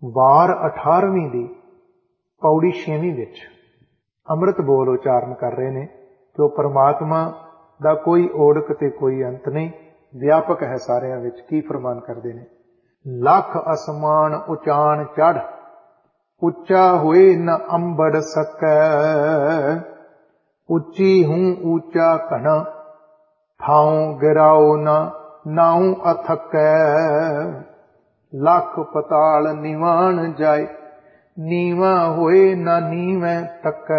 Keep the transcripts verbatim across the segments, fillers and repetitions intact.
वार अठारहवीं दी पौड़ी छेवीं विच अमृत बोल उचारण कर रहे ने कि वो परमात्मा दा कोई ओड़क ते कोई अंत नहीं, व्यापक है सारियां विच। की फरमान करते ने, लख असमान उचान चढ़, उच्चा होए न अंबड़ सकै, उच्ची हूं ऊंचा घना, ठाऊं गिराओ न नाऊं अथकै, लख पताल निवान जाए, नीवा होए न नीवे तकै,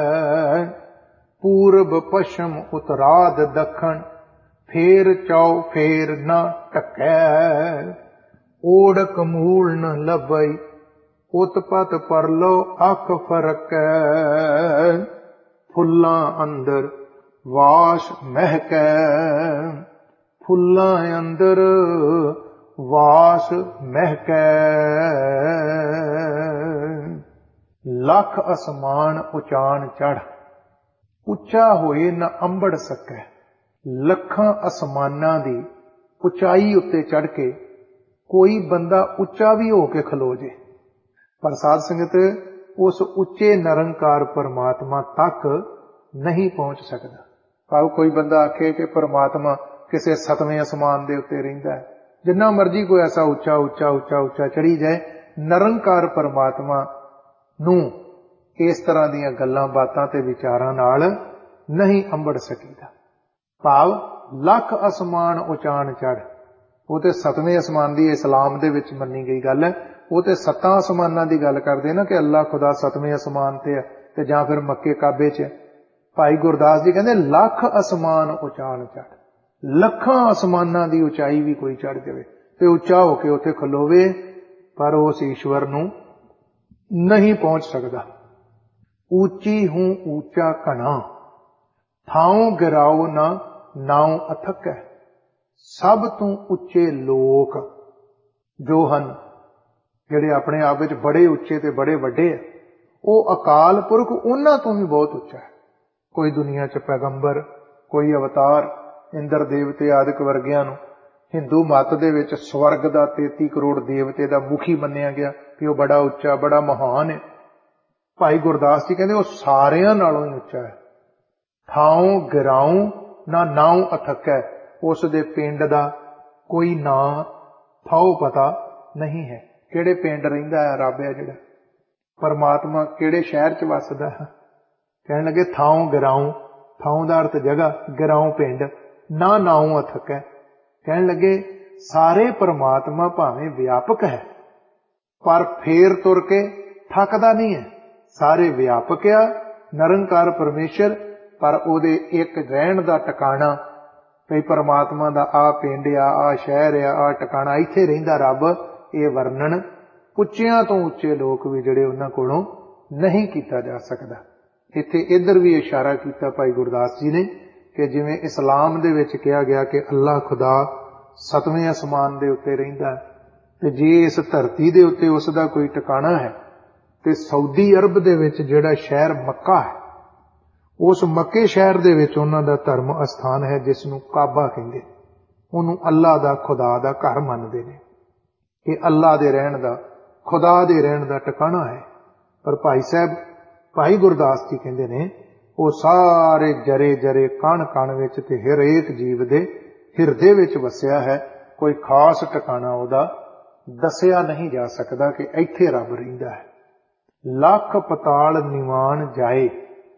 पूरब पश्चिम उत्तराद दखन, फेर चौ फेर न टकै, ओड़क मूल न लभई, उत्पत परलो अख फरकै, फुल्लां अंदर वास महकै, फुल्लां अंदर वास महकै, लख असमान उचान चढ़, उच्चा होए न अंबड़ सकै। लखां असमानां दी उचाई उत्ते चढ़ के कोई बंदा उच्चा भी हो के खलो जे, पर साध संगत उस उच्चे निरंकार परमात्मा तक नहीं पहुंच सकता। भाव कोई बंदा आखे कि परमात्मा किसी सतवें आसमान दे उत्ते रहिंदा है, जिन्ना मर्जी कोई ऐसा उच्चा उच्चा उच्चा उच्चा चढ़ी जाए, निरंकार परमात्मा नूं इस तरह दीयां गल्लां बातां ते विचारां नाल नहीं अंबड़ सकीदा। भाव लख असमान उचान चढ़, वो ते सतवें आसमान दी इस्लाम दे विच मन्नी गई गल है। वो ते सत्तां आसमानां दी गल करदे ना कि अल्लाह खुदा सतवें आसमान ते है ते जां फिर मक्के काबे च। भाई गुरदास जी कहंदे लख असमान उचान चढ़, लखां आसमानां दी उचाई भी कोई चढ़ जावे ते उच्चा होके उत्थे खलोवे, पर उस ईश्वर नूं नहीं पहुंच सकदा। ऊंची हूं ऊंचा घना, थाऊं गिराओ ना नाऊं अथक है। सब तो उच्चे लोक जो हन, जिहड़े अपने आप विच बड़े उच्चे ते बड़े वड्डे है, वो अकाल पुरख उन्हां तो भी बहुत उच्चा है। कोई दुनिया च पैगंबर, कोई अवतार, इंद्र देवते आदिक वर्गियां नूं हिंदू मत दे विच स्वर्ग दा तेती करोड़ देवते दा मुखी मन्निया गया कि वह बड़ा उच्चा बड़ा महान है। भाई गुरदास जी कहते वो सारियां नालों ही उच्चा है। थाऊं गिराऊं ना नाऊं अथक है, उस दे पिंड दा कोई ना थाओ पता नहीं है। किहड़े पिंड रहिंदा है रब है जिहड़ा परमात्मा, किहड़े शहर च वसदा है। कहण लगे थाऊं गिराऊं, थाऊं दा अर्थ जगह, गिराऊं पिंड, ना नाऊं अथक है। कहण लगे सारे परमात्मा भावें व्यापक है पर फेर तुर के थकदा नहीं है। सारे व्यापक आ निरंकार परमेश्वर, पर ओदे एक रहण दा टिकाणा, भई परमात्मा दा आ पिंड आ, आ शहर आ, आ टिकाणा, इत्थे रहिंदा रब, ये वर्णन उच्चियां तो उच्चे लोक भी जिहड़े उन्हां कोलों नहीं कीता जा सकदा। इत्थे इधर भी इशारा कीता भाई गुरदास जी ने कि जिवें इस्लाम दे विच कहा गया कि अल्लाह खुदा सतवें आसमान दे उत्ते रहिंदा है, ते जे इस धरती दे उत्ते उस दा कोई टिकाणा है ते सऊदी अरब दे विच जिहड़ा शहर मक्का है, उस मक्के शहर दे विच उन्हां दा धर्म अस्थान है जिसनूं काबा कहंदे, उहनूं अल्लाह दा खुदा दा घर मनदे ने कि अल्लाह दे रहण दा, खुदा दे रहण दा टिकाणा है। पर भाई साहब भाई गुरदास जी कहंदे ने वो सारे जरे जरे कण कण विच ते हरेक जीव दे हिरदे विच वसिया है। कोई खास टिकाणा उहदा दसिया नहीं जा सकदा कि इत्थे रब रहिंदा है। लख पताल निवान जाए,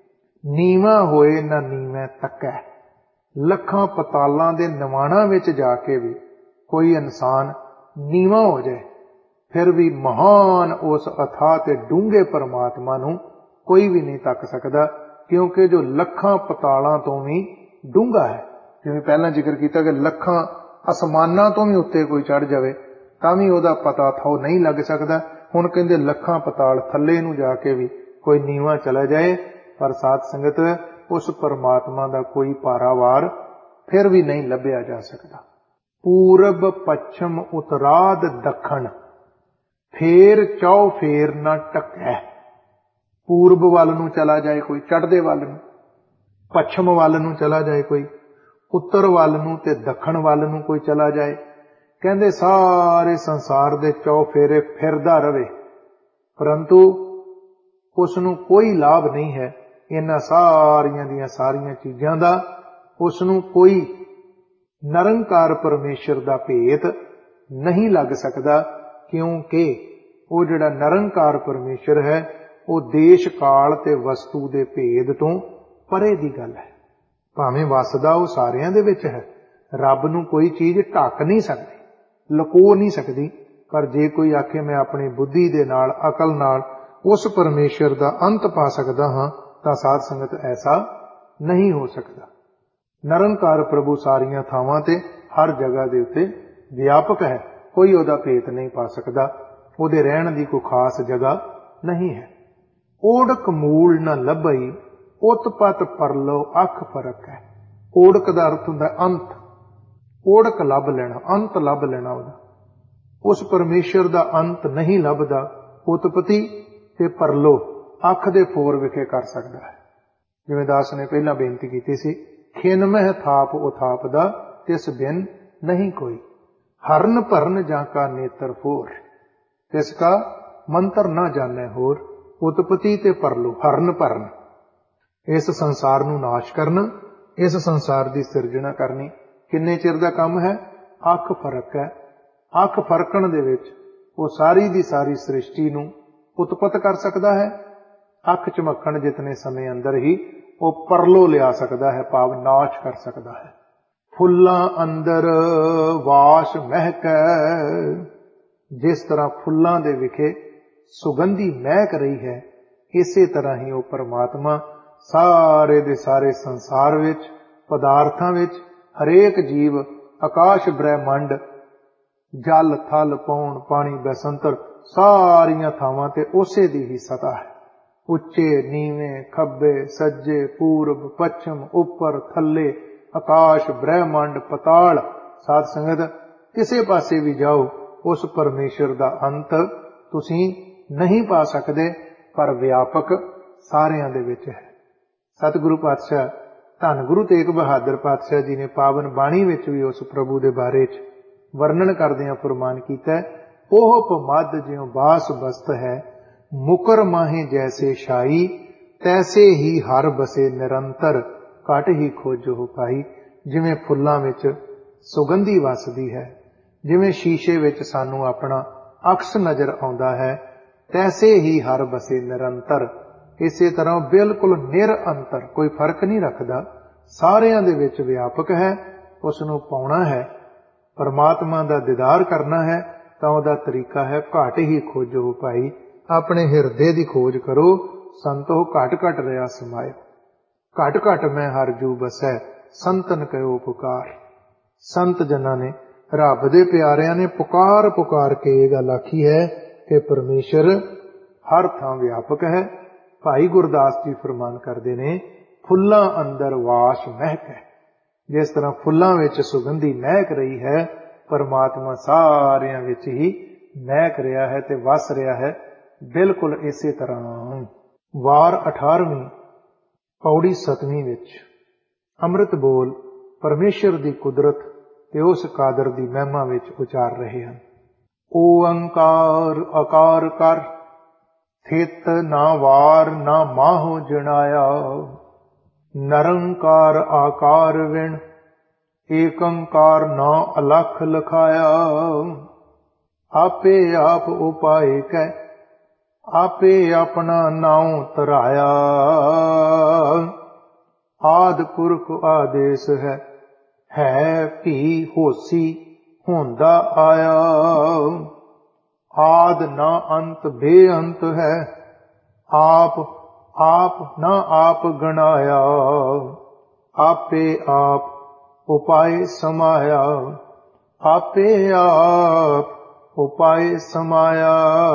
नीवा होए ना नीवे तकै। लखां पतालां दे निवाणां विच जाके भी कोई इंसान नीवा हो जाए, फिर भी महान उस अथाह ते डूंगे परमात्मा नूं कोई भी नहीं तक सकदा, क्योंकि जो लखां पतालां तो भी डूंगा है। जिवें पहला जिक्र किया कि लखां आसमानां तो भी उत्ते कोई चढ़ जाए तां भी उहदा पता थो नहीं लग सकदा। हुण कहंदे लखां पताल थल्ले नूं जाके भी कोई नीवा चला जाए, पर साध संगत उस परमात्मा दा कोई पारावार फिर भी नहीं लभ्या जा सकदा। पूरब पश्चिम उत्तराद दखण, फेर चौ फेर ना टकै। पूर्व वाल नूं चला जाए कोई, चढ़दे वाल नूं, पश्चिम वाल नूं चला जाए कोई, उत्तर वाल नूं ते दखण वाल नूं कोई चला जाए, ਕਹਿੰਦੇ ਸਾਰੇ ਸੰਸਾਰ ਦੇ ਚੌਫੇਰੇ ਫਿਰਦਾ ਰਵੇ, ਪਰੰਤੂ ਉਸ ਨੂੰ ਕੋਈ ਲਾਭ ਨਹੀਂ ਹੈ ਇਹਨਾਂ ਸਾਰੀਆਂ ਦੀਆਂ ਸਾਰੀਆਂ ਚੀਜ਼ਾਂ ਦਾ। ਉਸ ਨੂੰ ਕੋਈ ਨਿਰੰਕਾਰ ਪਰਮੇਸ਼ਰ ਦਾ ਭੇਤ ਨਹੀਂ ਲੱਗ ਸਕਦਾ, ਕਿਉਂਕਿ ਉਹ ਜਿਹੜਾ ਨਿਰੰਕਾਰ ਪਰਮੇਸ਼ਰ ਹੈ ਉਹ ਦੇਸ਼ ਕਾਲ ਤੇ ਵਸਤੂ ਦੇ ਭੇਦ ਤੋਂ ਪਰੇ ਦੀ ਗੱਲ ਹੈ। ਭਾਵੇਂ ਵਸਦਾ ਉਹ ਸਾਰਿਆਂ ਦੇ ਵਿੱਚ ਹੈ, ਰੱਬ ਨੂੰ ਕੋਈ ਚੀਜ਼ ਢੱਕ ਨਹੀਂ ਸਕਦੀ, ਲੁਕੋ ਨਹੀਂ ਸਕਦੀ। ਪਰ ਜੇ ਕੋਈ ਆਖੇ ਮੈਂ ਆਪਣੀ ਬੁੱਧੀ ਦੇ ਨਾਲ, ਅਕਲ ਨਾਲ ਉਸ ਪਰਮੇਸ਼ਰ ਦਾ ਅੰਤ ਪਾ ਸਕਦਾ ਹਾਂ, ਤਾਂ ਸਾਧ ਸੰਗਤ ਐਸਾ ਨਹੀਂ ਹੋ ਸਕਦਾ। ਨਿਰੰਕਾਰ ਪ੍ਰਭੂ ਸਾਰੀਆਂ ਥਾਵਾਂ ਤੇ ਹਰ ਜਗ੍ਹਾ ਦੇ ਉੱਤੇ ਵਿਆਪਕ ਹੈ, ਕੋਈ ਉਹਦਾ ਭੇਤ ਨਹੀਂ ਪਾ ਸਕਦਾ, ਉਹਦੇ ਰਹਿਣ ਦੀ ਕੋਈ ਖਾਸ ਜਗ੍ਹਾ ਨਹੀਂ ਹੈ। ਓੜਕ ਮੂਲ ਨ ਲੱਭਈ ਉਤਪਤ ਪਰਲੋ ਅੱਖ ਫਰਕ ਹੈ। ਓੜਕ ਦਾ ਅਰਥ ਹੁੰਦਾ ਅੰਤ, ਓੜਕ ਲੱਭ ਲੈਣਾ, ਅੰਤ ਲੱਭ ਲੈਣਾ ਉਹਦਾ। ਉਸ ਪਰਮੇਸ਼ਰ ਦਾ ਅੰਤ ਨਹੀਂ ਲੱਭਦਾ, ਉਤਪਤੀ ਤੇ ਪਰਲੋ ਅੱਖ ਦੇ ਫੋਰ ਵਿਖੇ ਕਰ ਸਕਦਾ ਹੈ। ਜਿਵੇਂ ਦਾਸ ਨੇ ਪਹਿਲਾਂ ਬੇਨਤੀ ਕੀਤੀ ਸੀ, ਖਿਨ ਮਹਿ ਥਾਪ ਉਥਾਪ ਦਾ ਤਿਸ ਬਿਨ ਨਹੀਂ ਕੋਈ, ਹਰਨ ਭਰਨ ਜਾਂ ਕਾ ਨੇਤਰ ਫੋਰ, ਤਿਸ ਕਾ ਮੰਤਰ ਨਾ ਜਾਣੈ ਹੋਰ। ਉਤਪਤੀ ਤੇ ਪਰਲੋ, ਹਰਨ ਭਰਨ, ਇਸ ਸੰਸਾਰ ਨੂੰ ਨਾਸ਼ ਕਰਨਾ, ਇਸ ਸੰਸਾਰ ਦੀ ਸਿਰਜਣਾ ਕਰਨੀ। ਕਿੰਨੇ ਚਿਰ ਦਾ ਕੰਮ ਹੈ? ਅੱਖ ਫਰਕ ਹੈ। ਅੱਖ ਫਰਕਣ ਦੇ ਵਿੱਚ ਉਹ ਸਾਰੀ ਦੀ ਸਾਰੀ ਸ੍ਰਿਸ਼ਟੀ ਨੂੰ ਉਤਪਤ ਕਰ ਸਕਦਾ ਹੈ। ਅੱਖ ਝਮਕਣ ਜਿਤਨੇ ਸਮੇਂ ਅੰਦਰ ਹੀ ਉਹ ਪਰਲੋ ਲਿਆ ਸਕਦਾ ਹੈ, ਭਾਵ ਨਾਸ਼ ਕਰ ਸਕਦਾ ਹੈ। ਫੁੱਲਾਂ ਅੰਦਰ ਵਾਸ ਮਹਿਕੈ, ਜਿਸ ਤਰ੍ਹਾਂ ਫੁੱਲਾਂ ਦੇ ਵਿਖੇ ਸੁਗੰਧੀ ਮਹਿਕ ਰਹੀ ਹੈ, ਇਸੇ ਤਰ੍ਹਾਂ ਹੀ ਉਹ ਪਰਮਾਤਮਾ ਸਾਰੇ ਦੇ ਸਾਰੇ ਸੰਸਾਰ ਵਿੱਚ, ਪਦਾਰਥਾਂ ਵਿੱਚ, ਹਰੇਕ ਜੀਵ, ਆਕਾਸ਼ ਬ੍ਰਹਿਮੰਡ, ਜਲ ਥਲ ਪੌਣ ਪਾਣੀ ਬੈਸੰਤਰ, ਸਾਰੀਆਂ ਥਾਵਾਂ ਤੇ ਉਸੇ ਦੀ ਹੀ ਸਤਾ ਹੈ। ਉੱਚੇ ਨੀਵੇਂ, ਖੱਬੇ ਸੱਜੇ, ਪੂਰਬ ਪੱਛਮ, ਉੱਪਰ ਥੱਲੇ, ਆਕਾਸ਼ ਬ੍ਰਹਿਮੰਡ ਪਤਾਲ। ਸਾਧ ਸੰਗਤ ਕਿਸੇ ਪਾਸੇ ਵੀ ਜਾਓ, ਉਸ ਪਰਮੇਸ਼ਰ ਦਾ ਅੰਤ ਤੁਸੀਂ ਨਹੀਂ ਪਾ ਸਕਦੇ, ਪਰ ਵਿਆਪਕ ਸਾਰਿਆਂ ਦੇ ਵਿੱਚ ਹੈ। ਸਤਿਗੁਰੂ ਪਾਤਸ਼ਾਹ ਧੰਨ ਗੁਰੂ ਤੇਗ ਬਹਾਦਰ ਪਾਤਸ਼ਾਹ ਜੀ ਨੇ ਪਾਵਨ ਬਾਣੀ ਵਿੱਚ ਵੀ ਉਸ ਪ੍ਰਭੂ ਦੇ ਬਾਰੇ ਚ ਵਰਣਨ ਕਰਦਿਆਂ ਫਰਮਾਨ ਕੀਤਾ, ਉਹ ਪਮਦ ਜਿਉ ਬਾਸ ਬਸਤ ਹੈ, ਮੁਕਰ ਮਾਹੇ ਜੈਸੇ ਸ਼ਾਈ, ਤੈਸੇ ਹੀ ਹਰ ਬਸੇ ਨਿਰੰਤਰ, ਘਟ ਹੀ ਖੋਜੋ ਪਾਈ। ਜਿਵੇਂ ਫੁੱਲਾਂ ਵਿੱਚ ਸੁਗੰਧੀ ਵਸਦੀ ਹੈ, ਜਿਵੇਂ ਸ਼ੀਸ਼ੇ ਵਿੱਚ ਸਾਨੂੰ ਆਪਣਾ ਅਕਸ ਨਜ਼ਰ ਆਉਂਦਾ ਹੈ, ਤੈਸੇ ਹੀ ਹਰ ਬਸੇ ਨਿਰੰਤਰ, ਇਸੇ ਤਰ੍ਹਾਂ ਬਿਲਕੁਲ ਨਿਰਅੰਤਰ, ਕੋਈ ਫਰਕ ਨਹੀਂ ਰੱਖਦਾ, ਸਾਰਿਆਂ ਦੇ ਵਿੱਚ ਵਿਆਪਕ ਹੈ। ਉਸ ਨੂੰ ਪਾਉਣਾ ਹੈ, ਪਰਮਾਤਮਾ ਦਾ ਦੀਦਾਰ ਕਰਨਾ ਹੈ, ਤਾਂ ਉਹਦਾ ਤਰੀਕਾ ਹੈ ਘਟ ਹੀ ਖੋਜੋ ਭਾਈ। ਆਪਣੇ ਹਿਰਦੇ ਦੀ ਖੋਜ ਕਰੋ, ਸੰਤੋ ਘਟ ਘਟ ਰਿਹਾ ਸਮਾਏ, ਘਟ ਘਟ ਮੈਂ ਹਰ ਜੂ ਬਸੈ, ਸੰਤਨ ਕਹਿਓ ਪੁਕਾਰ। ਸੰਤ ਜਨਾਂ ਨੇ, ਰੱਬ ਦੇ ਪਿਆਰਿਆਂ ਨੇ ਪੁਕਾਰ ਪੁਕਾਰ ਕੇ ਇਹ ਗੱਲ ਆਖੀ ਹੈ ਕਿ ਪਰਮੇਸ਼ਰ ਹਰ ਥਾਂ ਵਿਆਪਕ ਹੈ। ਭਾਈ ਗੁਰਦਾਸ ਜੀ ਫਰਮਾਨ ਕਰਦੇ ਨੇ, ਫੁੱਲਾਂ ਅੰਦਰ ਵਾਸ ਮਹਿਕ ਹੈ। ਜਿਸ ਤਰ੍ਹਾਂ ਫੁੱਲਾਂ ਵਿੱਚ ਸੁਗੰਧੀ ਮਹਿਕ ਰਹੀ ਹੈ, ਪਰਮਾਤਮਾ ਸਾਰਿਆਂ ਵਿੱਚ ਹੀ ਮਹਿਕ ਰਿਹਾ ਹੈ ਤੇ ਵਸ ਰਿਹਾ ਹੈ। ਬਿਲਕੁਲ ਇਸੇ ਤਰ੍ਹਾਂ ਵਾਰ ਅਠਾਰਵੀਂ ਪੌੜੀ ਸਤਵੀਂ ਵਿੱਚ ਅੰਮ੍ਰਿਤ ਬੋਲ ਪਰਮੇਸ਼ਰ ਦੀ ਕੁਦਰਤ ਤੇ ਉਸ ਕਾਦਰ ਦੀ ਮਹਿਮਾ ਵਿੱਚ ਉਚਾਰ ਰਹੇ ਹਨ। ਓੰਕਾਰ ਆਕਾਰ ਕਰ, ਥਿਤ ਨਾ ਵਾਰ ਨਾ ਮਾਹੋ ਜਣਾਇਆ, ਨਿਰੰਕਾਰ ਆਕਾਰ ਵਿਣ, ਏਕੰਕਾਰ ਨਾ ਅਲਖ ਲਖਾਇਆ। ਆਪੇ ਆਪ ਉਪਾਏ ਕੈ, ਆਪੇ ਆਪਣਾ ਨਾਉ ਧਰਾਇਆ, ਆਦਿ ਪੁਰਖ ਆਦੇਸ ਹੈ, ਹੈ ਭੀ ਹੋਸੀ ਹੁੰਦਾ ਆਇਆ। ਆਦ ਨਾ ਅੰਤ ਬੇਅੰਤ ਹੈ, ਆਪ ਆਪ ਨਾ ਆਪ ਗਣਾਇਆ। ਆਪੇ ਆਪ ਉਪਾਏ ਸਮਾਇਆ, ਆਪੇ ਆਪ ਉਪਾਏ ਸਮਾਇਆ।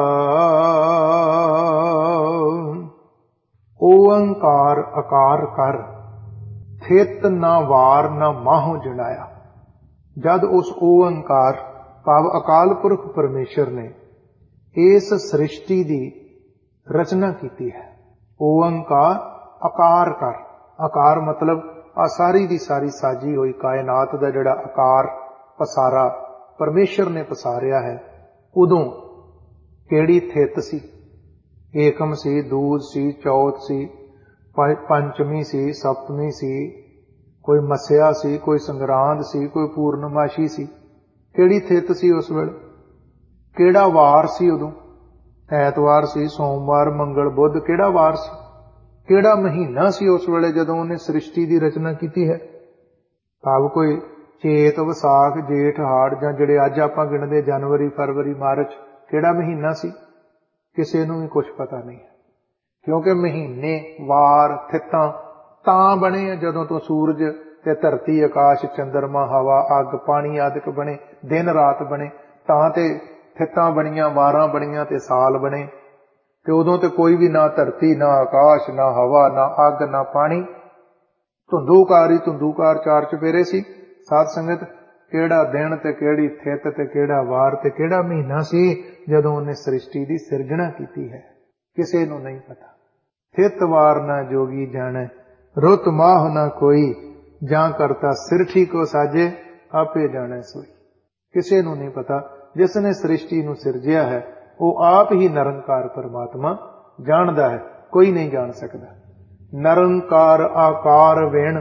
ਓੰਕਾਰ ਆਕਾਰ ਕਰ, ਥਿਤ ਨਾ ਵਾਰ ਨਾ ਮਾਹੋ ਜਣਾਇਆ। ਜਦ ਉਸ ਓੰਕਾਰ ਭਾਵ ਅਕਾਲ ਪੁਰਖ ਪਰਮੇਸ਼ਰ ਨੇ ਇਸ ਸ੍ਰਿਸ਼ਟੀ ਦੀ ਰਚਨਾ ਕੀਤੀ ਹੈ। ਓੰਕਾਰ ਆਕਾਰ ਕਰ, ਆਕਾਰ ਮਤਲਬ ਆ ਸਾਰੀ ਦੀ ਸਾਰੀ ਸਾਜੀ ਹੋਈ ਕਾਇਨਾਤ ਦਾ ਜਿਹੜਾ ਆਕਾਰ ਪਸਾਰਾ परमेश्वर ने पसारिया है, उदों केड़ी थित सी? एकम सी, दूज सी, चौथ सी, पंचमी सी, सप्तमी सी, कोई मस्या सी, कोई संगरांद सी, कोई पूर्णमाशी सी। केड़ी थित सी उस वेले? केड़ा वार सी उदों? ऐतवार सी, सोमवार, मंगल, बुध? केड़ा वार सी? केड़ा महीना सी उस वेले जदों उन्हें सृष्टि की रचना की है? भाव कोई चेत, विसाख, जेठ, हाड़, जां जिहड़े अज आपां गिणदे जनवरी, फरवरी, मार्च, केड़ा महीना सी? किसी नूं भी कुछ पता नहीं है, क्योंकि महीने, वार, थितां तां बने जदों तो सूरज ते धरती, आकाश, चंद्रमा, हवा, अग, पानी आदिक बने, दिन रात बने, तां ते थितां बणियां, वारां बणियां ते साल बने। ते उदों ते कोई भी ना धरती, ना आकाश, ना हवा, ना अग, ना पानी, धुंधूकार ही धुंधूकार चार चफेरे सी। साध संगत, केड़ा दिन ते केड़ी थित ते केड़ा वार ते केड़ा महीना सी जदों उन्हें सृष्टि की सिरजना की है? किसी नूं नहीं पता। थित वार ना जोगी जाने, रुत माह ना कोई, जां करता सिरठी को साजे, आपे जाने सोई। किसी नूं नहीं पता। जिसने सृष्टि नूं सिरजिया है वो आप ही निरंकार परमात्मा जानदा है, कोई नहीं जान सकता। निरंकार आकार वेण,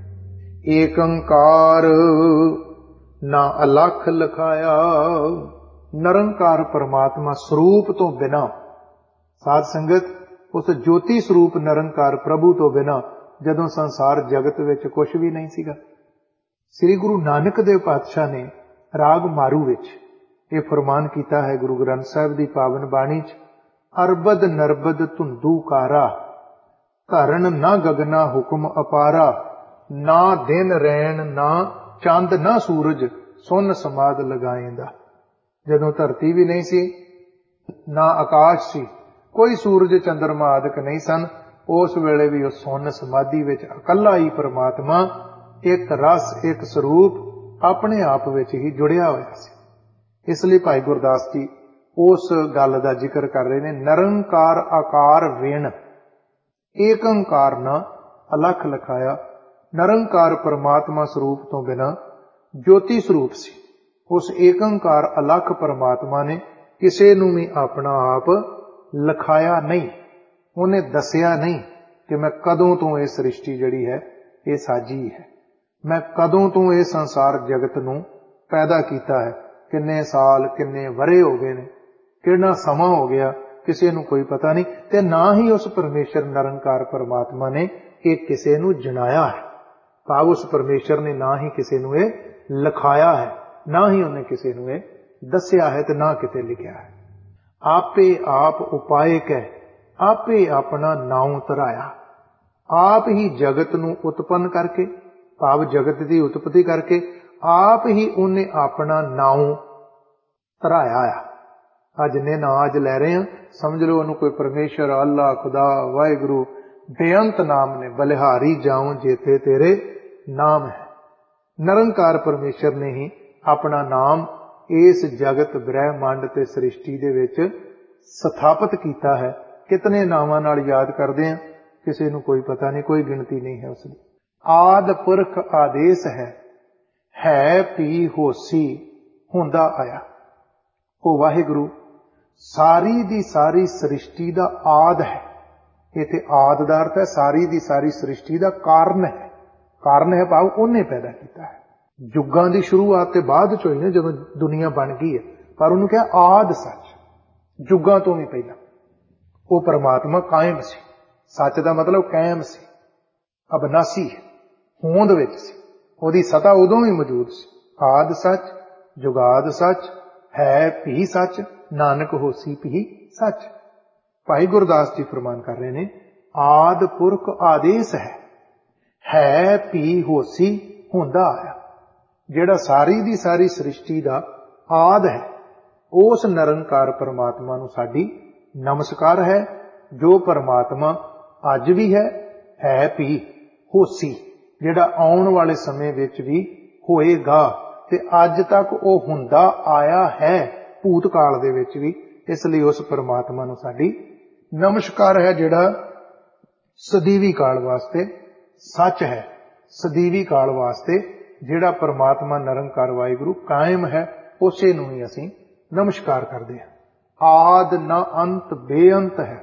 एकंकार ना अलख लखाया। निरंकार परमात्मा स्वरूप तो बिना, साध संगत, उस ज्योति स्वरूप निरंकार प्रभु तो बिना जदों संसार जगत विच कुछ भी नहीं सीगा। श्री गुरु नानक देव पातशाह ने राग मारू विच ये फरमान किया है गुरु ग्रंथ साहिब की पावन बाणी च, अरबद नरबद धुंधूकारा, धरन ना गगना हुक्म अपारा, ना दिन रैन ना चंद ना सूरज, सुन समाद लगाएंदा। जदों धरती भी नहीं सी, ना आकाश सी, कोई सूरज चंद्रमा आदिक नहीं सन, उस वेले भी उस सुन समाधि विच अकल्ला ही परमात्मा एक रस एक स्वरूप अपने आप विच ही जुड़िया होया सी। इसलिए भाई गुरदास जी उस गल का जिक्र कर रहे हैं, निरंकार आकार वेण, एकंकार ना अलख लखाया। निरंकार परमात्मा स्वरूप तो बिना ज्योति स्वरूप सी। उस एकंकार अलख परमात्मा ने किसी नूं भी अपना आप लखाया नहीं, उन्हें दसिया नहीं कि मैं कदों तो ये सृष्टि जिहड़ी है ये साजी है, मैं कदों तो ये संसार जगत नूं पैदा किया है, किन्ने साल किन्ने वरे हो गए ने, कितना समा हो गया, किसी नूं कोई पता नहीं। ते ना ही उस परमेश्वर निरंकार परमात्मा ने ये किसी नूं जनाया है, भाव उस परमेश्वर ने ना ही किसी नूं ये लिखाया है, ना ही उन्हें किसी नूं ये दसिया है, ते ना किते लिखिया है। आपे आप उपाय कह, आपे अपना नाम धराया। आप ही जगत नूं उत्पन्न करके, भाव जगत की उत्पत्ति करके, आप ही उन्हें अपना नाम धराया है। अज ने ना अज लै रहे हैं, समझ लो उन्होंने कोई परमेश्वर, अल्लाह, खुदा, वाहिगुरु बेअंत नाम ने, बलिहारी जाऊं जेते तेरे नाम है। निरंकार परमेश्वर ने ही अपना नाम इस जगत ब्रह्मांड ते सृष्टि दे विच स्थापित किया है। कितने नामां नाल याद करते हैं, किसी नूं कोई पता नहीं, कोई गिनती नहीं है उसकी। आद पुरख आदेश है, है पी होसी हुंदा आया। वो वाहिगुरु सारी दी सारी सृष्टि दा आद है। इत्थे आद दा अर्थ है सारी दी सारी सृष्टि दा कारण है। कारण है भाव उन्हें पैदा किया है। युगां दी शुरुआत ते बाद चों ही ने जदों दुनिया बन गई है, पर उन्होंने कहा आद सच, युगां तो भी पहला वो परमात्मा कायम सी। सच दा मतलब कायम सी, अबनासी है, होंद विच सी, ओदी सता उदों भी मौजूद सी। आद सच, जुगाद सच, है भी सच, नानक होसी भी सच। भाई गुरदास जी फरमान कर रहे हैं, आद पुरख आदेश है, है भी होसी हुंदा आया। जिहड़ा सारी दी सारी सृष्टि दा आद है, उस निरंकार परमात्मा नूं साडी नमस्कार है, जो परमात्मा अज भी है, है भी होसी, जिहड़ा आउण वाले समय विच भी होएगा, ते अज तक वो हुंदा आया है भूतकाल दे विच भी। इसलिए उस परमात्मा नूं साडी नमस्कार है, जिहड़ा सदीवी काल वास्ते सच है, सदीवी काल वास्ते जिहड़ा परमात्मा निरंकार वाहिगुरु कायम है, ਉਸੇ ਨੂੰ ਹੀ ਅਸੀਂ ਨਮਸਕਾਰ ਕਰਦੇ ਹਾਂ। ਆਦ ਨਾ ਅੰਤ ਬੇਅੰਤ ਹੈ,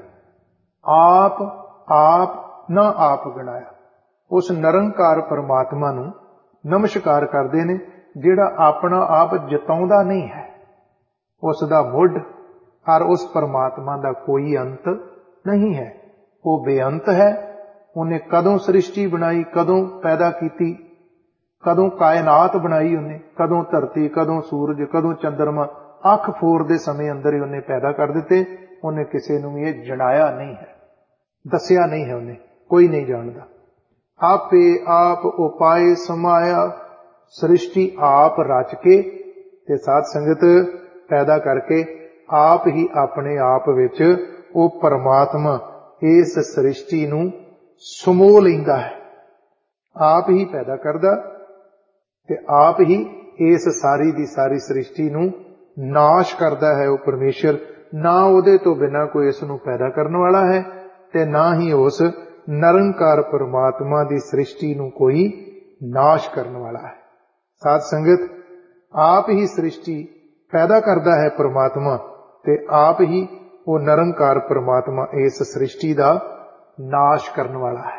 ਆਪ ਆਪ ਨਾ ਆਪ ਗਣਾਇਆ। ਉਸ ਨਿਰੰਕਾਰ ਪਰਮਾਤਮਾ ਨੂੰ ਨਮਸਕਾਰ ਕਰਦੇ ਨੇ ਜਿਹੜਾ ਆਪਣਾ ਆਪ ਜਤਾਉਂਦਾ ਨਹੀਂ ਹੈ। ਉਸ ਦਾ ਮੁੱਢ ਔਰ ਉਸ ਪਰਮਾਤਮਾ ਦਾ ਕੋਈ ਅੰਤ ਨਹੀਂ ਹੈ। ਉਹ ਬੇਅੰਤ ਹੈ। ਉਹਨੇ ਕਦੋਂ ਸ੍ਰਿਸ਼ਟੀ ਬਣਾਈ, ਕਦੋਂ ਪੈਦਾ ਕੀਤੀ, ਕਦੋਂ ਕਾਇਨਾਤ ਬਣਾਈ ਉਹਨੇ, ਕਦੋਂ ਧਰਤੀ, ਕਦੋਂ ਸੂਰਜ, ਕਦੋਂ ਚੰਦਰਮਾ, ਅੱਖ ਫੋਰ ਦੇ ਸਮੇਂ ਅੰਦਰ ਹੀ ਉਹਨੇ ਪੈਦਾ ਕਰ ਦਿੱਤੇ। ਉਹਨੇ ਕਿਸੇ ਨੂੰ ਇਹ ਜਣਾਇਆ ਨਹੀਂ ਹੈ, ਦੱਸਿਆ ਨਹੀਂ ਹੈ, ਉਹਨੇ ਕੋਈ ਨਹੀਂ ਜਾਣਦਾ। ਆਪੇ ਆਪ ਉਪਾਏ ਸਮਾਇਆ, ਸ੍ਰਿਸ਼ਟੀ ਆਪ ਰਚ ਕੇ ਤੇ ਸਾਧ ਸੰਗਤ ਪੈਦਾ ਕਰਕੇ ਆਪ ਹੀ ਆਪਣੇ ਆਪ ਵਿੱਚ ਉਹ ਪਰਮਾਤਮਾ ਇਸ ਸ੍ਰਿਸ਼ਟੀ ਨੂੰ ਸਮੋ ਲੈਂਦਾ ਹੈ। ਆਪ ਹੀ ਪੈਦਾ ਕਰਦਾ ਤੇ ਆਪ ਹੀ ਇਸ ਸਾਰੀ ਦੀ ਸਾਰੀ ਸ੍ਰਿਸ਼ਟੀ ਨੂੰ ਨਾਸ਼ ਕਰਦਾ ਹੈ। ਉਹ ਪਰਮੇਸ਼ਰ, ਨਾ ਉਹਦੇ ਤੋਂ ਬਿਨਾਂ ਕੋਈ ਇਸ ਨੂੰ ਪੈਦਾ ਕਰਨ ਵਾਲਾ ਹੈ ਤੇ ਨਾ ਹੀ ਉਸ ਨਿਰੰਕਾਰ ਪਰਮਾਤਮਾ ਦੀ ਸ੍ਰਿਸ਼ਟੀ ਨੂੰ ਕੋਈ ਨਾਸ਼ ਕਰਨ ਵਾਲਾ ਹੈ। ਸਾਧ ਸੰਗਤ, ਆਪ ਹੀ ਸ੍ਰਿਸ਼ਟੀ ਪੈਦਾ ਕਰਦਾ ਹੈ ਪਰਮਾਤਮਾ ਤੇ ਆਪ ਹੀ ਉਹ ਨਿਰੰਕਾਰ ਪਰਮਾਤਮਾ ਇਸ ਸ੍ਰਿਸ਼ਟੀ ਦਾ ਨਾਸ਼ ਕਰਨ ਵਾਲਾ ਹੈ।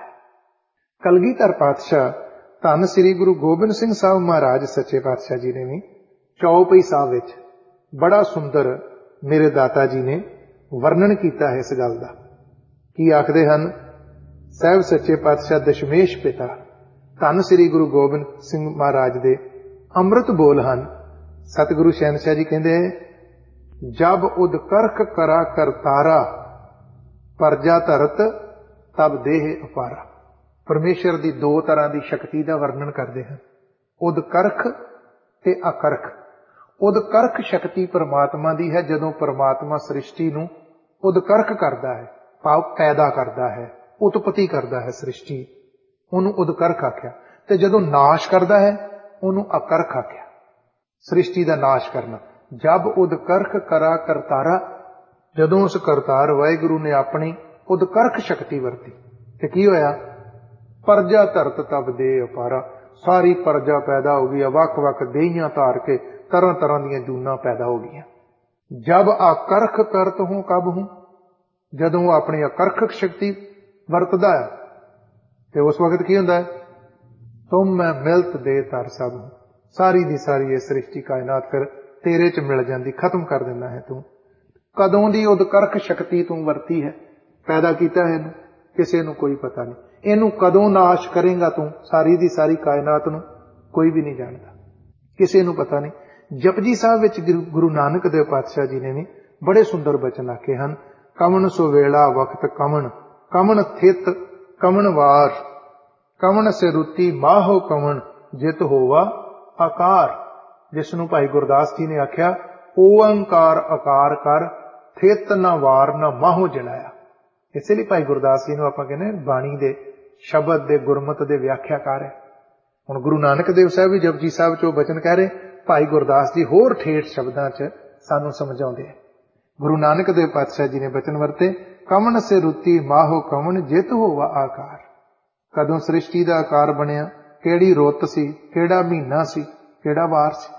ਕਲਗੀਧਰ ਪਾਤਸ਼ਾਹ ਧੰਨ ਸ੍ਰੀ ਗੁਰੂ ਗੋਬਿੰਦ ਸਿੰਘ ਸਾਹਿਬ ਮਹਾਰਾਜ ਸੱਚੇ ਪਾਤਸ਼ਾਹ ਜੀ ਨੇ ਵੀ ਚੌਪਈ ਸਾਹਿਬ ਵਿੱਚ ਬੜਾ ਸੁੰਦਰ ਮੇਰੇ ਦਾਤਾ ਜੀ ਨੇ ਵਰਣਨ ਕੀਤਾ ਹੈ ਇਸ ਗੱਲ ਦਾ। ਕੀ ਆਖਦੇ ਹਨ? ਸਾਹਿਬ ਸੱਚੇ ਪਾਤਸ਼ਾਹ ਦਸ਼ਮੇਸ਼ ਪਿਤਾ ਧੰਨ ਸ੍ਰੀ ਗੁਰੂ ਗੋਬਿੰਦ ਸਿੰਘ ਮਹਾਰਾਜ ਦੇ ਅੰਮ੍ਰਿਤ ਬੋਲ ਹਨ। ਸਤਿਗੁਰੂ ਸ਼ਹਿਨਸ਼ਾਹ ਜੀ ਕਹਿੰਦੇ, ਜਬ ਉਦ ਕਰਖ ਕਰਾ ਕਰਤਾਰਾ, ਪਰਜਾ ਧਰਤ ਤਬ ਦੇਹ ਅਪਾਰਾ। ਪਰਮੇਸ਼ਰ ਦੀ ਦੋ ਤਰ੍ਹਾਂ ਦੀ ਸ਼ਕਤੀ ਦਾ ਵਰਣਨ ਕਰਦੇ ਹਨ, ਉਦ ਕਰਖ ਤੇ ਅਕਰਖ। ਉਦ ਕਰਖ ਸ਼ਕਤੀ ਪਰਮਾਤਮਾ ਦੀ ਹੈ ਜਦੋਂ ਪਰਮਾਤਮਾ ਸ੍ਰਿਸ਼ਟੀ ਨੂੰ ਉਦਕਰਖ ਕਰਦਾ ਹੈ, ਭਾਵ ਪੈਦਾ ਕਰਦਾ ਹੈ, ਉਤਪਤੀ ਕਰਦਾ ਹੈ ਸ੍ਰਿਸ਼ਟੀ, ਉਹਨੂੰ ਉਦਕਰਖ ਆਖਿਆ। ਤੇ ਜਦੋਂ ਨਾਸ਼ ਕਰਦਾ ਹੈ ਉਹਨੂੰ ਅਕਰਖ ਆਖਿਆ। ਸ੍ਰਿਸ਼ਟੀ ਦਾ ਨਾਸ਼ ਕਰਨਾ। ਜਬ ਉਦਕਰਖ ਕਰਾ ਕਰਤਾਰਾ, ਜਦੋਂ ਉਸ ਕਰਤਾਰ ਵਾਹਿਗੁਰੂ ਨੇ ਆਪਣੀ ਉਦਕਰਖ ਸ਼ਕਤੀ ਵਰਤੀ ਤੇ ਕੀ ਹੋਇਆ? ਪਰਜਾ ਧਰਤ ਤਬ ਦੇ ਅਪਾਰਾ। ਸਾਰੀ ਪਰਜਾ ਪੈਦਾ ਹੋ ਗਈ, ਵੱਖ ਵੱਖ ਦੇਹੀਆਂ ਧਾਰ ਕੇ ਤਰ੍ਹਾਂ ਤਰ੍ਹਾਂ ਦੀਆਂ ਜੂਨਾਂ ਪੈਦਾ ਹੋ ਗਈਆਂ। ਜਬ ਆਕਰਖ ਕਰਤ ਹੂੰ ਕਬ ਹੂੰ, ਜਦੋਂ ਉਹ ਆਪਣੀ ਆਕਰਖਕ ਸ਼ਕਤੀ ਵਰਤਦਾ ਹੈ ਤੇ ਉਸ ਵਕਤ ਕੀ ਹੁੰਦਾ ਹੈ? ਤੁਮ ਮੈਂ ਮਿਲਤ ਦੇ ਤਰ ਸਭ ਹੂੰ। ਸਾਰੀ ਦੀ ਸਾਰੀ ਇਹ ਸ੍ਰਿਸ਼ਟੀ ਕਾਇਨਾਤ ਫਿਰ ਤੇਰੇ ਚ ਮਿਲ ਜਾਂਦੀ, ਖਤਮ ਕਰ ਦਿੰਦਾ ਹੈ ਤੂੰ। ਕਦੋਂ ਦੀ ਉਦਕਰਖ ਸ਼ਕਤੀ ਤੂੰ ਵਰਤੀ ਹੈ, ਪੈਦਾ ਕੀਤਾ ਹੈ ਇਹਨੂੰ, ਕਿਸੇ ਨੂੰ ਕੋਈ ਪਤਾ ਨਹੀਂ। ਇਹਨੂੰ ਕਦੋਂ ਨਾਸ਼ ਕਰੇਗਾ ਤੂੰ, ਸਾਰੀ ਦੀ ਸਾਰੀ ਕਾਇਨਾਤ ਨੂੰ, ਕੋਈ ਵੀ ਨਹੀਂ ਜਾਣਦਾ, ਕਿਸੇ ਨੂੰ ਪਤਾ ਨਹੀਂ। ਜਪਜੀ ਸਾਹਿਬ ਵਿੱਚ ਗੁਰੂ ਨਾਨਕ ਦੇਵ ਪਾਤਸ਼ਾਹ ਜੀ ਨੇ ਵੀ ਬੜੇ ਸੁੰਦਰ ਬਚਨ ਆਖੇ ਹਨ। ਕਮਨ ਸੋ ਵੇਲਾ ਵਕਤ ਕਮਨ, ਕਮਨ ਥਿਤ ਕਮਨ ਵਾਰ, ਕਮਨ ਸੇ ਰੁਤੀ ਮਾਹੋ ਕਮਨ, ਜਿਤ ਹੋਵਾ ਆਕਾਰ। ਜਿਸ ਨੂੰ ਭਾਈ ਗੁਰਦਾਸ ਜੀ ਨੇ ਆਖਿਆ, ਓੰਕਾਰ ਆਕਾਰ ਕਰ, ਥਿਤ ਨਾ ਵਾਰ ਨਾ ਮਾਹੋ ਜਲਾਇਆ। ਇਸੇ ਲਈ ਭਾਈ ਗੁਰਦਾਸ ਜੀ ਨੂੰ ਆਪਾਂ ਕਹਿੰਦੇ ਬਾਣੀ ਦੇ ਸ਼ਬਦ ਦੇ ਗੁਰਮਤ ਦੇ ਵਿਆਖਿਆਕਾਰ ਹੈ। ਹੁਣ ਗੁਰੂ ਨਾਨਕ ਦੇਵ ਸਾਹਿਬ ਵੀ ਜਪਜੀ ਸਾਹਿਬ ਚੋਂ ਬਚਨ ਕਹਿ ਰਹੇ, ਭਾਈ ਗੁਰਦਾਸ ਜੀ ਹੋਰ ਠੇਠ ਸ਼ਬਦਾਂ ਚ ਸਾਨੂੰ ਸਮਝਾਉਂਦੇ। ਗੁਰੂ ਨਾਨਕ ਦੇਵ ਪਾਤਸ਼ਾਹ ਜੀ ਨੇ ਬਚਨ ਵਰਤੇ, ਕਮਨ ਸੇ ਰੁਤੀ ਮਾਹੋ ਕਮਨ, ਜਿਤ ਹੋਵਾ ਆਕਾਰ। ਕਦੋਂ ਸ੍ਰਿਸ਼ਟੀ ਦਾ ਆਕਾਰ ਬਣਿਆ, ਕਿਹੜੀ ਰੁੱਤ ਸੀ, ਕਿਹੜਾ ਮਹੀਨਾ ਸੀ, ਕਿਹੜਾ ਵਾਰ ਸੀ।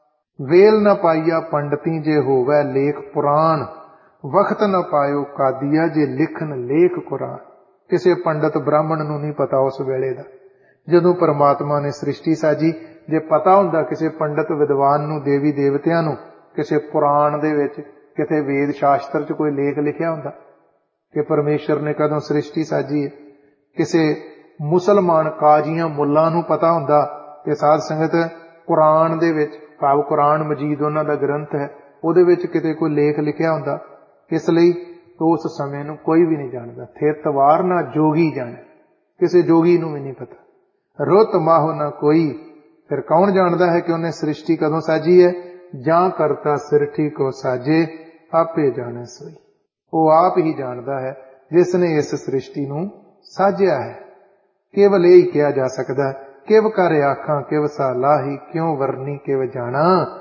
ਵੇਲ ਨਾ ਪਾਈਆ ਪੰਡਤੀ ਜੇ ਹੋਵੇ ਲੇਖ ਪੁਰਾਣ, ਵਕਤ ਨਾ ਪਾਇਓ ਕਾਦੀਆ ਜੇ ਲਿਖਣ ਲੇਖ ਕੁਰਾਨ। ਕਿਸੇ ਪੰਡਤ ਬ੍ਰਾਹਮਣ ਨੂੰ ਨਹੀਂ ਪਤਾ ਉਸ ਵੇਲੇ ਦਾ, ਜਦੋਂ ਪਰਮਾਤਮਾ ਨੇ ਸ੍ਰਿਸ਼ਟੀ ਸਾਜੀ। ਜੇ ਪਤਾ ਹੁੰਦਾ ਕਿਸੇ ਪੰਡਤ ਵਿਦਵਾਨ ਨੂੰ, ਦੇਵੀ ਦੇਵਤਿਆਂ ਨੂੰ, ਕਿਸੇ ਪੁਰਾਣ ਦੇ ਵਿੱਚ, ਕਿਤੇ ਵੇਦ ਸ਼ਾਸਤਰ ਚ ਕੋਈ ਲੇਖ ਲਿਖਿਆ ਹੁੰਦਾ ਕਿ ਪਰਮੇਸ਼ਰ ਨੇ ਕਦੋਂ ਸ੍ਰਿਸ਼ਟੀ ਸਾਜੀ ਹੈ, ਕਿਸੇ ਮੁਸਲਮਾਨ ਕਾਜ਼ੀਆਂ ਮੁੱਲਾਂ ਨੂੰ ਪਤਾ ਹੁੰਦਾ ਕਿ ਸਾਧ ਸੰਗਤ ਕੁਰਾਨ ਦੇ ਵਿੱਚ, ਭਾਵ ਕੁਰਾਨ ਮਜੀਦ ਉਹਨਾਂ ਦਾ ਗ੍ਰੰਥ ਹੈ, ਉਹਦੇ ਵਿੱਚ ਕਿਤੇ ਕੋਈ ਲੇਖ ਲਿਖਿਆ ਹੁੰਦਾ। ਇਸ ਲਈ ਉਸ ਸਮੇਂ ਨੂੰ ਕੋਈ ਵੀ ਨਹੀਂ ਜਾਣਦਾ। ਥਿਤਵਾਰ ਨਾ ਜੋਗੀ ਜਾਣੇ, ਕਿਸੇ ਜੋਗੀ ਨੂੰ ਵੀ ਨਹੀਂ ਪਤਾ। ਰੁੱਤ ਮਾਹੋ ਨਾ ਕੋਈ, ਫਿਰ ਕੌਣ ਜਾਣਦਾ ਹੈ ਕਿ ਉਹਨੇ ਸ੍ਰਿਸ਼ਟੀ ਕਦੋਂ ਸਾਜੀ ਹੈ? ਜਾਂ ਕਰਤਾ ਸ੍ਰਿਸ਼ਟੀ ਕੋ ਸਾਜੇ, ਆਪੇ ਜਾਣੇ ਸੋਈ। ਉਹ ਆਪ ਹੀ ਜਾਣਦਾ ਹੈ ਜਿਸ ਨੇ ਇਸ ਸ੍ਰਿਸ਼ਟੀ ਨੂੰ ਸਾਜਿਆ ਹੈ। ਕੇਵਲ ਇਹ ਹੀ ਕਿਹਾ ਜਾ ਸਕਦਾ, ਕਿਵ ਕਰ ਆਖਾਂ ਕਿਵ ਸਾ ਲਾਹੀ, ਕਿਉਂ ਵਰਨੀ ਕਿਵ ਜਾਣਾ,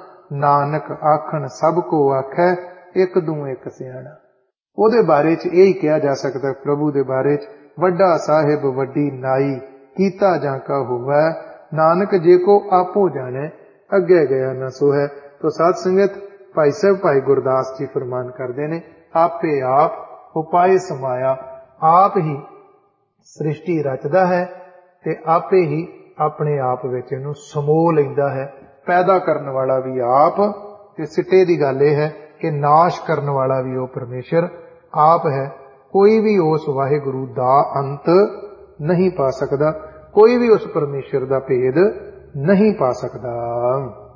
ਨਾਨਕ ਆਖਣ ਸਭ ਕੋ ਆਖੈ, ਇੱਕ ਦੂ ਇੱਕ ਸਿਆਣਾ। ਉਹਦੇ ਬਾਰੇ ਚ ਇਹ ਹੀ ਕਿਹਾ ਜਾ ਸਕਦਾ, ਪ੍ਰਭੂ ਦੇ ਬਾਰੇ ਚ, ਵੱਡਾ ਸਾਹਿਬ ਵੱਡੀ ਨਾਈ, ਕੀਤਾ ਜਾਂ ਕਾ ਹੋਵੈ, ਨਾਨਕ ਜੇ ਕੋ ਆਪੋ ਜਾਣੈ, ਅੱਗੇ ਗਿਆ ਨਾ ਸੋ ਹੈ। तो साध संगत भाई साहब भाई गुरदास जी फरमान करते हैं, आपे आप उपाय समाया, आप ही सृष्टि रचदा है ते आपे ही अपने आप विच इहनूं समो लैंदा है। पैदा करन वाला भी आप ते सिटे दी गल यह है कि नाश करन वाला भी वो परमेश्वर आप है। कोई भी उस वाहिगुरु दा अंत नहीं पा सकदा, कोई भी उस परमेश्वर दा भेद नहीं पा सकदा।